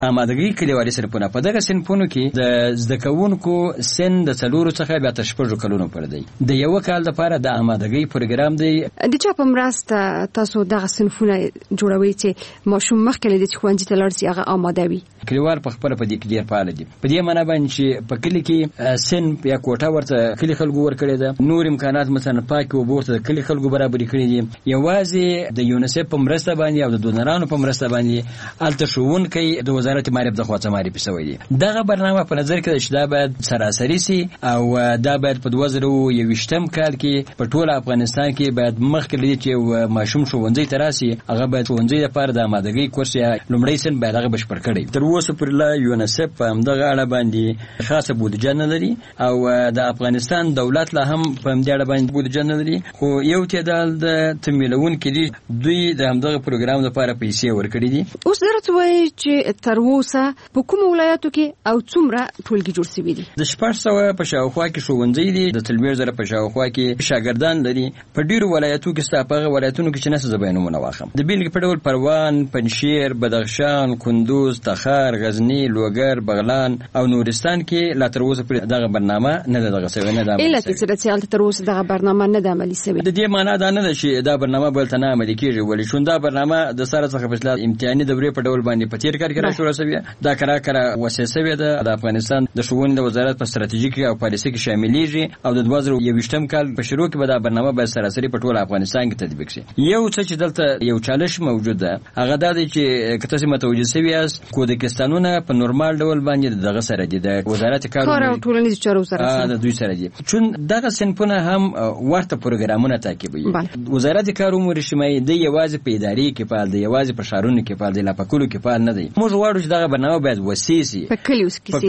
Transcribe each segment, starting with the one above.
آمادګي کلیوالي صنفونه په دغه صنفونو کې د زده کوونکو سن د 4 څخه بیا تر 6 کلونو پورې دی. د یو کال لپاره د آمادګي پروګرام دی. د چا په مرسته تاسو دغه صنفونه جوړوي چې ماشوم مخکې د ښوونځي ته لاړ شي هغه آماده وي؟ کلیوال په خپل په دې کې ډیر فعال دي. په دې معنی باندې چې په کلی کې صنف یا کوټه ورته کلی خلکو ورکړي ده. نور امکانات مثلا پاک او بوته د کلی خلکو برابر کړي دي. یوازې د یونیسف په مرسته باندې او د دونرانو په مرسته باندې الته ښوونکي د وزارت معرفت د خوا معرفي شوی دي. دغه برنامه په نظر کې چې دا باید سراسري سي او دا باید په 2021 کال کې په ټول افغانستان کې باید مخکې چې ماشوم ښوونځي ته راسي هغه باید ښوونځي لپاره د آمادګۍ کورس یا لومړی سن باید هغه بشپړ کړي. تر اوسه پورې لا یونیسف په همدغه اړه باندې خاصه بودجه نه لري او د افغانستان دولت لا هم په همدې اړه باندې بودجه نه لري. خو یو تعداد د تمویلونکو دي دوی د همدغه پروګرام لپاره پیسې ورکړي دي. اوس درته وایي چې تر اوسه په کوم ولایتو کې او څومره ټولګي جوړ شوي دي؟ د 400 په شاوخوا کې ښوونځي دي، د 30,000 په شاوخوا کې شاګردان لري. په ډیرو ولایتو کې ستاپغه ولایتونو کې چې نس زبینونه واخم د بیلګې په ډول پروان، پنجشیر، بدخشان، کندوز، تخار، غزنی، لوګر، بغلان او نورستان کې لا تر اوسه پر دغه برنامه نه دغه سوي نه ده. علت چې تر اوسه دغه برنامه نه ده عملي سوي. د دې معنی دا نه ده چې دا برنامه بل ته نه عملي کیږي، ولې شون دا برنامه د سره څخه فیصله امتحاني دورې په ډول باندې په تیر کال کې را شروع شوی. دا کرا وسیسه ده د افغانستان د ښوونې د وزارت په ستراتیژیک او پالیسي کې شاملېږي او د 2021 کال په شروع کې به دا برنامه به سراسري په ټول افغانستان کې تطبیق شي. یو څه چې دلته یو چالش موجود ده هغه دا دی چې کته سم متوجه شوی است کودکستانونه په نورمال ډول باندې دغه سره دي د وزارت کار او ټولنیز چارو سره د دوی سره دي، چون دغه صنفونه هم ورته پروګرامونه تعقیبوي. وزارت کار او اجتماعي د یوازې په ادارې کې فعال دی، یوازې په شهرونو کې فعال دی، لا په کلو کې فعال نه دی. موږ غواړو چې دغه برنامه باید وسیسي په کلو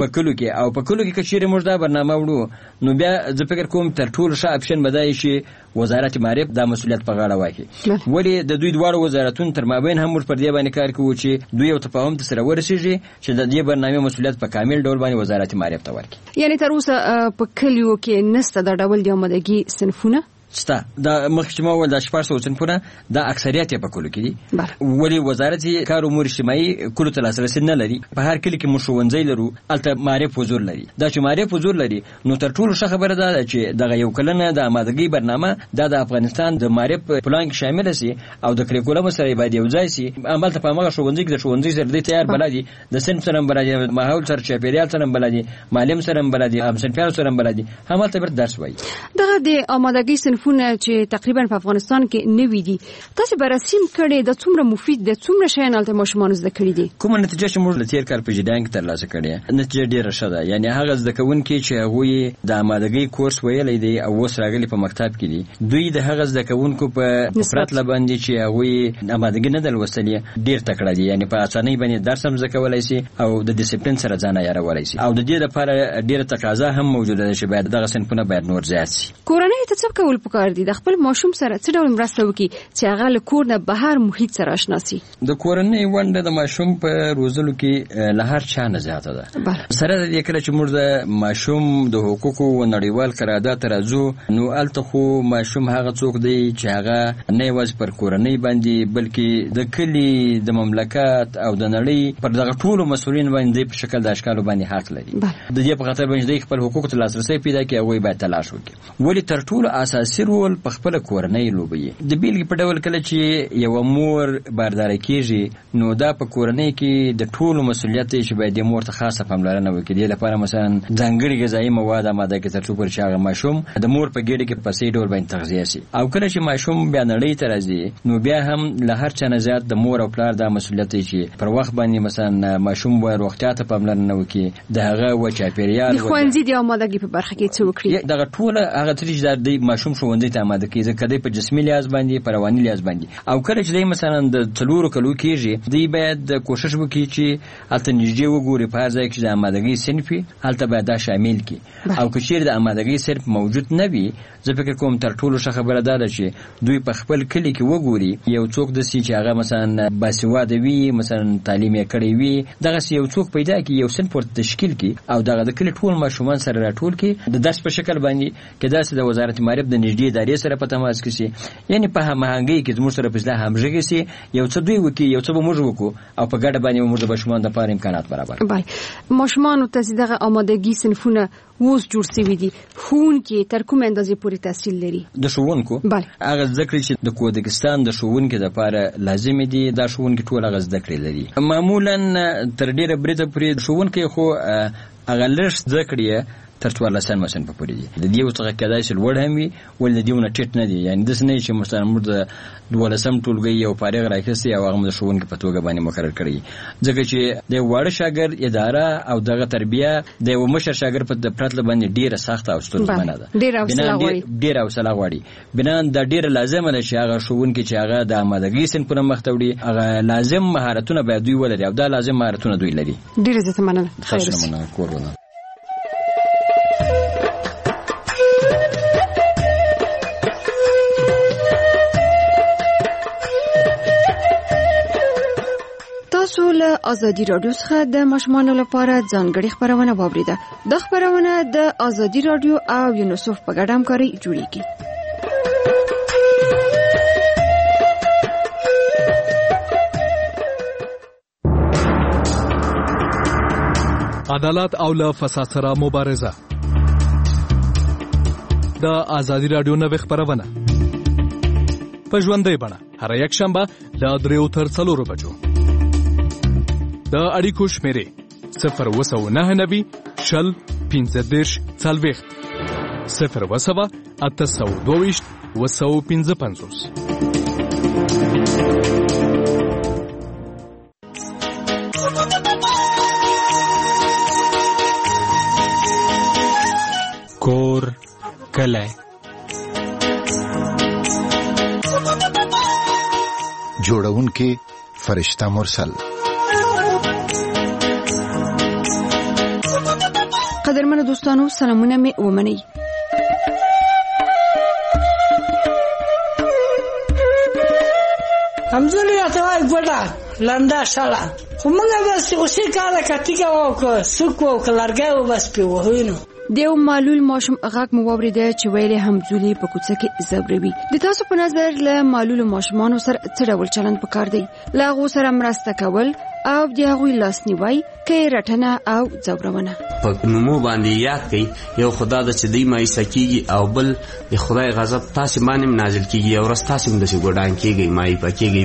کې او په کلو کې کچېره موږ دا برنامه وړو نو بیا زه فکر کوم تر ټولو ښه اپشن بدای شي وزارت معرفت دا مسؤلیت په غاړه واخلي. ولی د دوی دواړو وزارتونو تر مابین هم موږ پر دې باندې کار کوو چې دوی یو تفاهم ته سره ورسیږي چې د دې برنامه مسؤلیت په کامل ډول باندې وزارت معرفت ته ورکړي. یعنی تر اوسه په کلیو کې نسته د ډول د آمادګي صنفونه ستا د مخکمه ول د 400 صنفونه د اکثریت په کولو کې دي. ولی وزارت کار امور اجتماعي کولو ته لاسرسي نه لري. په هر کلی کې مشونځي لرو الته معرفت حضور لري. دا چې معرفت حضور لري نو تر ټولو ښه خبره ده چې دغه یو کلنه د آمادګۍ برنامه د افغانستان د معرفت پلان کې شامل شي او د کریکولم سره باید یو ځای شي. عمل ته په هغه ښوونځي کې د ښوونځي سره د تیار بلدي د صنف سره بلدي ماحول سره چاپیریال سره بلدي معلم سره بلدي هم صنفیانو سره بلدي هم ته بر درس وایي. دغه د آمادګۍ صنفونه چې تقریبا په افغانستان کې نوي دي تاسو برسیم کړي د څومره مفید د څومره شین الته ماشومان زده کړي دي؟ کومه نتیجه چې موږ د تیر کال په جریان کې ترلاسه کړې نتیجه ډیره ښه ده. یعنی هغه زده کوونکي چې هغه د آمادګۍ کورس ویلې دي او اوس راغلي په مکتب کې دي دوی د هغه زده کوونکو په نسبت لباندې چې هغه آمادګۍ نه دلوستلې ډیر تکړه دي. یعنی په اسانۍ باندې درس هم زده کولای شي او د ډیسپلین سره ځان عیارولای شي او د دې لپاره ډیره تقاضا هم موجوده ده چې باید دغه صنفونه باید نور زیات شي. کورنۍ ته څه کول پکار دي د خپل ماشوم سره څه ډول مرسته وکړي چې هغه له کور نه بهر محیط سره آشنا شي؟ د کورنۍ ونډه د ماشوم په روزلو کې له هر چا نه زیاته ده. سره د دې کله چې موږ د ماشوم د حقوقو او نړیوال قرارداد راځو نو الته خو ماشوم هغه څوک دی چې هغه نه یوازې پر کورنۍ باندې بلکې د کلی د مملکت او د نړۍ پر دغه ټولو مسؤلین باندې په شکل د اشکالو باندې حق لري. د دې په خاطر باندې خپل حقوق ته لاسرسي پیدا کړي او باید تلاش وکړي. ولی تر ټولو اساسي رول په خپل کورنۍ لوبي. د بیلګې په ډول کله چې یو مور باردار کیږي نو دا په کورنۍ کې د ټولو مسؤلیت دی چې باید د مور ته خاصه پاملرنه وکړي. د لپاره مثلا ځانګړي غذایی مواد آماده کړي تر څو پر چې هغه ماشوم د مور په ګډه کې په صحیح ډول باندې تغذیه شي. او کله چې ماشوم بیا نړۍ ته راځي نو بیا هم له هر چا نه زیات د مور او پلار د مسؤلیت دی چې پر وخت باندې مثلا ماشوم وای روغتیا ته پاملرنه وکړي د هغه و چاپیریال د ښوونځي د آمادګۍ په برخه کې څه وکړي. دغه ټول هغه چې د ماشوم ښوونځي ته آماده کیږي کله په جسمي لحاظ باندې په رواني لحاظ باندې او کله چې مثلا د 4 کلو کېږي دی باید کوشش وکړي چې الته نږدې وګوري په هر ځای کې د آمادګۍ صنف الته باید دا شامل کړي او که چیرې د آمادګۍ صنف موجود نه وي زه فکر کوم تر ټولو ښه خبره ده چې دوی په خپل کلی کې وګوري یو څوک د سي چې هغه مثلا باسواده وي مثلا تعلیم یې کړی وي دغه یو څوک پیدا کړي یو صنف ورته تشکیل کړي او دغه د کلی ټول ماشومان سره راټول کړي د درس په شکل باندې کې داسې د وزارت معرفت د نږدې دې ادارې سره په تماس کې سي، یعنی په هماهنګۍ کې زموږ سره په اصلاح همغږي سي، یو څه دوی وکړي یو څه به موږ وکړو او په ګډه باندې موږ د ماشومانو لپاره امکانات برابر کړو. ماشومانو ته دغه آمادګي صنفونه اوس جوړ شوي دي، ښوونکي تر کومه اندازې پورې تحصیل لري؟ د ښوونکو هغه زده کړې چې د کوزاکستان د ښوونکو لپاره لازم دي، دا ښوونکي ټول هغه زده کړې لري. معمولا تر ډیره بریده پورې ښوونکي خو هغه لږ زده کړې تر 14 صنف پورې دي. د دې څخه کېدای شي لوړ هم وي ول د دېونه ټیټ نه دي، یعنی داس نه چې مثلا موږ د 12 ټولګي یو فارغ راکسي او هغه د ښوونکي په توګه باندې مقرر کړی، ځکه چې د وړ شاګرد اداره او دغه تربیه د یو مشر شاګرد په پرتله باندې ډیره سخته او ستونزمنه ده، ډیره حوصله غواړي. بنا د ډیره لازمه ده چې هغه ښوونکي چې هغه د آمادګۍ صنفونه مخ ته وړي هغه لازم مهارتونه باید دوی ولري او دا لازم مهارتونه دوی لري. ډیره زه مننه. خیر مننه کورونه. تاسو له ازادي رادیو څخه د ماشومانو لپاره ځانګړي خبرونه واوریده. د خبرونه د ازادي رادیو او یونیسف په ګډه همکاري جوړیږي. عدالت او له فساد سره مبارزه. د ازادي رادیو نوې خبرونه په ژوندۍ بڼه هر یک شنبه له 3 تر 4 بجو. د اړیکو شمیرې 02990 شل 15 40 0 822 255. کور کلی جوړونکي فرشتہ مرسل. قدرمنو دوستانو سلامونه می ومنئ. همزولی اتوای ګوډه لنده شاله خو موږ بس اوسې کار کټیکا وکړو سکو کلرګه و بس په وهینو. دیو معلول ماشوم غاک مو وریده چې ویلې همزولي په کوڅه کې زبروي. د تاسو په نظر له معلول ماشومان سره څه ډول چلند پکار دی؟ لا غو سره مرسته کول او د هغوی لاسنیوي کې رټنه او ځورونه په نومو باندې یاد کړئ. یو خدا د چې دی مایسه کیږي او بل د خدای غضب تاسو باندې نازل کیږي او رس تاسو د څه ګډان کیږي مای پکېږي.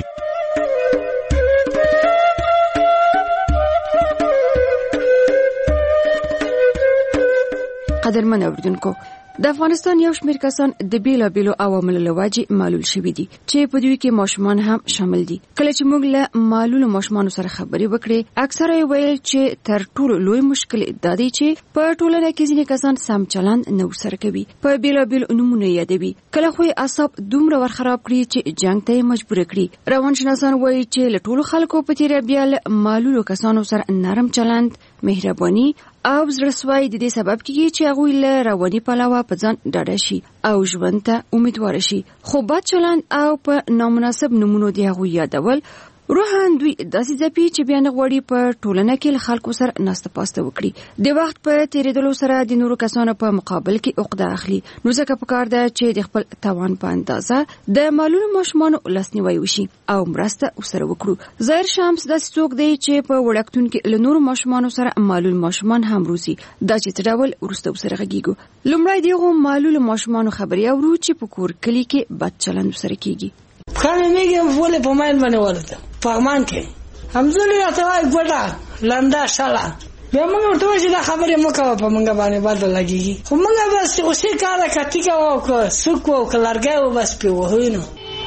قدرمن اوریدونکو، د افغانستان یو شمېر کسان د بیلابیلو عواملو له وجې معلول شوي دي چې په دوی کې ماشومان هم شامل دي. کله چې موږ له معلولو ماشومانو سره خبرې وکړې، اکثره یې ویل چې تر ټولو لوی مشکل دا دی چې په ټولنه کې ځینې کسان سم چلند نه ورسره کوي، په بیلابیلو نومونه یادوي، کله خو یې اعصاب دومره ورخراب کړي چې جنګ ته یې مجبور کړي. روانشناسان وایي چې له ټولو خلکو په تیره بیا له معلولو کسانو سره نرم چلند، مهرباني او زړسوي د دې سبب کیږي چې هغه له رواني پلوه په ځان ډاډه شي او ژوند ته امیدوار شي. خو بد چلند او په نامناسب نمونو دی هغه یادول روحان دوی داسې ځپي چې بیا نه غواړي په ټولنه کې له خلکو سره ناسته پاسته وکړي. د وخت په تیریدلو سره د نورو کسانو په مقابل کې عقده اخلي. نو ځکه پکار ده چې د خپل توان په اندازه د معلولو ماشومانو لاسنیوي وشي او مرسته ورسره وکړو. ظاهر شمس داسې څوک دی چې په وړکتون کې له نورو ماشومانو سره معلول ماشومان هم روزي. دا چې څه ډول وروسته ورسره غږیږو. لومړی دغه معلولو ماشومانو خبري اورو چې په کور کلی کې بد چلند سره کیږي. خانه میگم ولی په ماین باندې ولته پامان کې همزولی اتوای ګوډه لنده شاله بیا موږ ورته چې دا خبره مو کوه په موږ باندې بدل لګیږي. خو موږ بس اوسې کار کټیکا وکړو سکو کلرګه و بس په وهینو.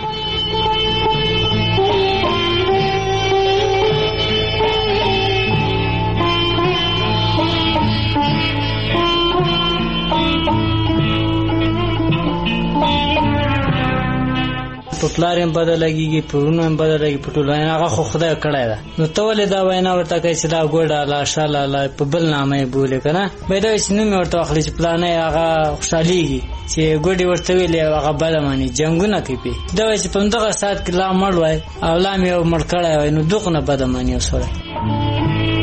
په پلارم بدلږي په ورونو هم بدلږي په ټولو هغه خو خدای کړای دا. نو ته ولې دا وینا ورته کوي چې دا ګوډه لا شاله لا په بل نامه بوله کنه به دا چې نو ورته اخلي چې پلان یې هغه خوشاليږي چې ګوډي ورته ویلې هغه بل معنی جنگونه کوي. دا چې په دغه سات کې لا مړ وای او لا مې مړ کړای وای نو دغه نه بد معنی وسره.